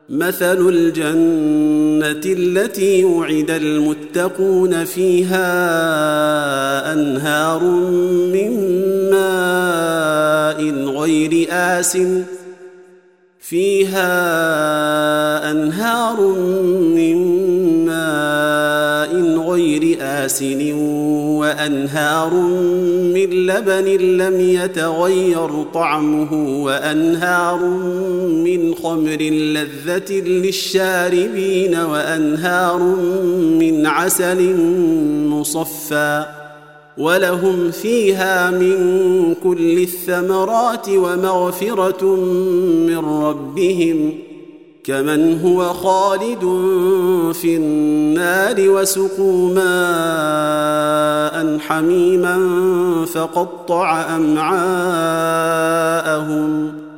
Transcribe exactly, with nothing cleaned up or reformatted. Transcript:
مثل الجنة التي وعد المتقون فيها أنهار من ماء غير آسن فيها أنهار من ماء غير آسن وأنهار من لبن لم يتغير طعمه وأنهار من خمر لذة للشاربين وأنهار من عسل مصفى ولهم فيها من كل الثمرات ومغفرة من ربهم كمن هو خالد في النار وسقوا ماء حميما فقطع أمعاءهم